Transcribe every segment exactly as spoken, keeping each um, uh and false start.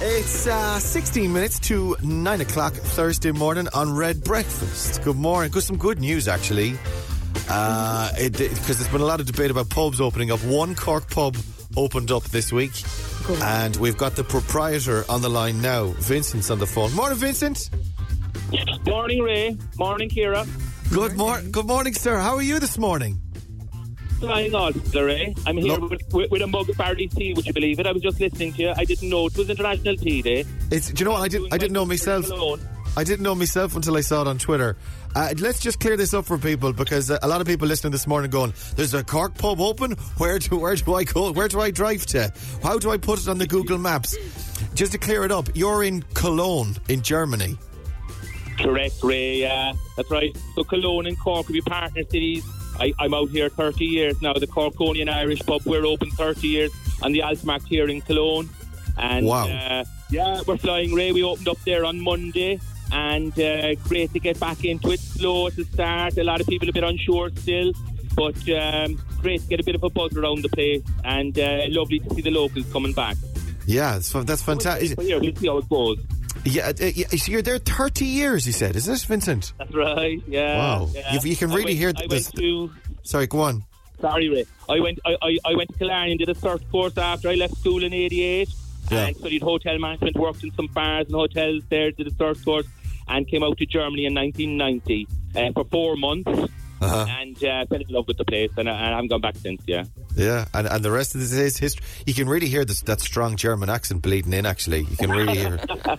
It's uh, sixteen minutes to nine o'clock Thursday morning on Red Breakfast. Good morning. Got some good news, actually. Uh, it, because there's been a lot of debate about pubs opening up. One Cork pub opened up this week. Good. And we've got the proprietor on the line now. Vincent's on the phone. Morning, Vincent. Morning, Ray. Morning, Ciara. Good, mor- good morning, sir. How are you this morning? Flying on, Ray. I'm here no. with, with, with a mug of barley tea, would you believe it? I was just listening to you. I didn't know it was International Tea Day. It's, do you know what? I, did, I didn't know myself. I didn't know myself until I saw it on Twitter. Uh, let's just clear this up for people, because uh, a lot of people listening this morning going, there's a Cork pub open? Where do, where do I go? Where do I drive to? How do I put it on the Google Maps? Just to clear it up, you're in Cologne, in Germany. Correct, Ray. Yeah, that's right. So Cologne and Cork will be partner cities. I, I'm out here thirty years now. The Corkonian Irish pub, we're open thirty years on the Altmark here in Cologne. And wow. uh, yeah, we're flying, Ray. We opened up there on Monday, and uh, great to get back into it. Slow at the start. A lot of people a bit unsure still, but um, great to get a bit of a buzz around the place, and uh, lovely to see the locals coming back. Yeah, that's, that's fantastic. We'll see how it goes. Yeah, uh, yeah, so you're there thirty years, you said, is it, Vincent? That's right, yeah. Wow. Yeah. You, you can really went, hear I this. Went to, Sorry, go on. Sorry, Ray. I went I, I, I went to Killarney and did a cert course after I left school in eighty-eight, yeah. and studied hotel management, worked in some bars and hotels there, did a cert course, and came out to Germany in nineteen ninety uh, for four months. Uh-huh. And uh, fell in love with the place, and, uh, and I haven't gone back since, yeah. Yeah, and, and the rest of this is history. You can really hear this, that strong German accent bleeding in, actually. You can really hear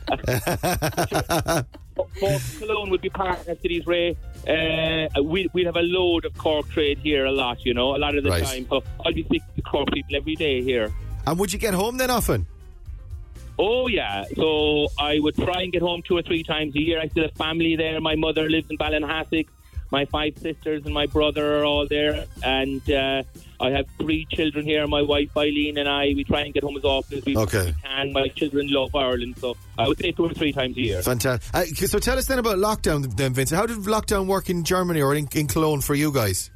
it. Cork Cologne would be partner cities, Ray. Uh, we, we'd have a load of Cork trade here a lot, you know, a lot of the right. time. So I'll be speaking to Cork people every day here. And would you get home then often? Oh, yeah. So I would try and get home two or three times a year. I still have family there. My mother lives in Ballinhassig. My five sisters and my brother are all there, and uh, I have three children here. My wife Eileen and I, we try and get home as often as we okay. can. My children love Ireland, so I would say two or three times a year. Fantastic. Uh, so tell us then about lockdown then, Vincent. How did lockdown work in Germany or in, in Cologne for you guys?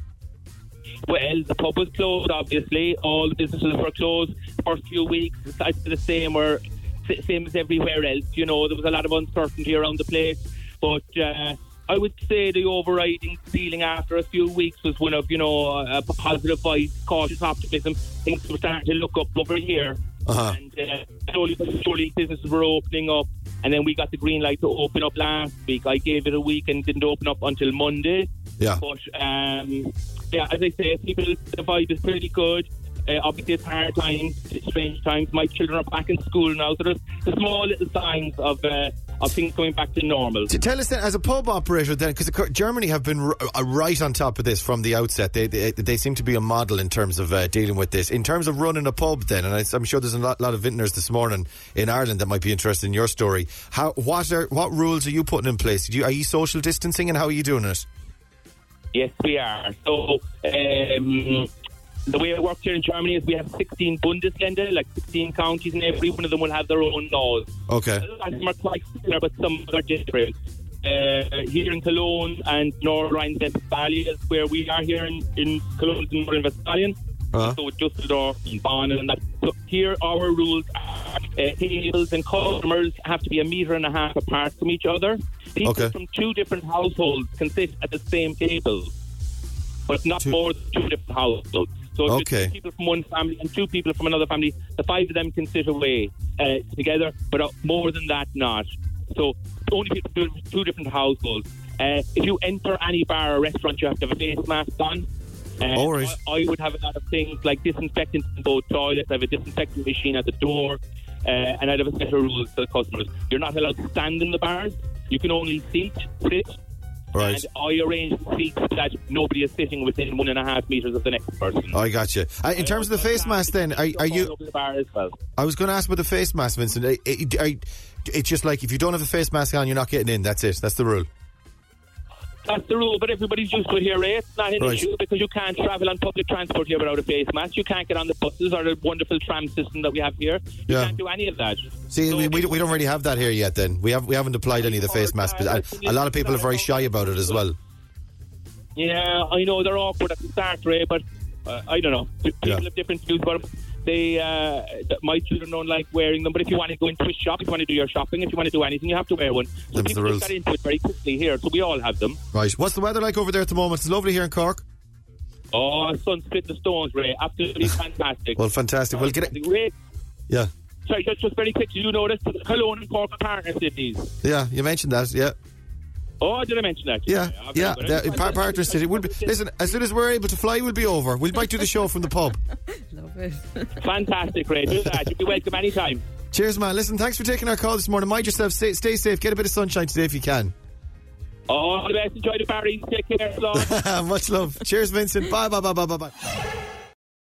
Well, the pub was closed, obviously. All the businesses were closed. First few weeks, it's the same, or same as everywhere else. You know, there was a lot of uncertainty around the place, but uh, I would say the overriding feeling after a few weeks was one of, you know, a positive vibe, cautious optimism. Things were starting to look up over here. Uh-huh. And uh, slowly but surely businesses were opening up. And then we got the green light to open up last week. I gave it a week and didn't open up until Monday. Yeah. But, um, yeah, as I say, people, the vibe is pretty good. Uh, obviously, it's hard times, it's strange times. My children are back in school now, so there's the small little signs of uh, of things going back to normal. To tell us then, as a pub operator then, because Germany have been r- uh, right on top of this from the outset. They they, they seem to be a model in terms of uh, dealing with this. In terms of running a pub then, and I, I'm sure there's a lot, lot of vintners this morning in Ireland that might be interested in your story. How what are what rules are you putting in place? Do you, are you social distancing, and how are you doing it? Yes, we are. So, um... the way it works here in Germany is we have sixteen Bundesländer, like sixteen counties, and every one of them will have their own laws. Okay. A lot of them are quite similar, but some are different. Uh, here in Cologne and North Rhine-Westphalia is where we are here in, in Cologne and North Rhine-Westphalia. Uh-huh. So Dusseldorf and Bonn and that. So here our rules are uh, tables and customers have to be a metre and a half apart from each other. People okay. from two different households can sit at the same table, but not two. more than two different households. So if okay. two people from one family and two people from another family, the five of them can sit away uh, together, but uh, more than that, not. So only people from two different households. Uh, if you enter any bar or restaurant, you have to have a face mask on. Uh, All right. I, I would have a lot of things like disinfectant in both toilets. I have a disinfectant machine at the door, uh, and I'd have a set of rules for the customers. You're not allowed to stand in the bars. You can only seat, sit. Right. And I arrange seats so that nobody is sitting within one and a half metres of the next person. I got you. Uh, in terms of the face mask then, are, are you... The bar as well. I was going to ask about the face mask, Vincent. It, it, it, it's just like if you don't have a face mask on, you're not getting in. That's it. That's the rule. That's the rule, but everybody's used to it here, Ray. It's not an right. issue because you can't travel on public transport here without a face mask. You can't get on the buses or the wonderful tram system that we have here. You yeah. can't do any of that. See, so we, we, we don't really have that here yet then. We, have, we haven't applied any of the face masks, but a, a lot of people are very shy about it as well. Yeah, I know they're awkward at the start, Ray, but uh, I don't know. People yeah. have different views about it. they, uh, my children don't like wearing them. But if you want to go into a shop, if you want to do your shopping, if you want to do anything, you have to wear one. So Them's the people rules. just got into it very quickly here, so we all have them. Right. What's the weather like over there at the moment? It's lovely here in Cork. Oh, sun split the stones, Ray. Absolutely fantastic. Well, fantastic. Well, get it. Ray, Yeah. sorry, just, just very quickly, you notice Cologne and Cork are partner cities. Yeah, you mentioned that. Yeah. Oh, did I mention that? Yeah, Oh, very yeah. good. The, par- partner city. We'll be, listen, as soon as we're able to fly, we'll be over. We might do the show from the pub. Love it. Fantastic, Ray. Do that. You'll be welcome anytime. Cheers, man. Listen, thanks for taking our call this morning. Mind yourself. Stay, stay safe. Get a bit of sunshine today if you can. All the best. Enjoy the party. Take care. So long. Much love. Cheers, Vincent. Bye, bye, bye, bye, bye, bye.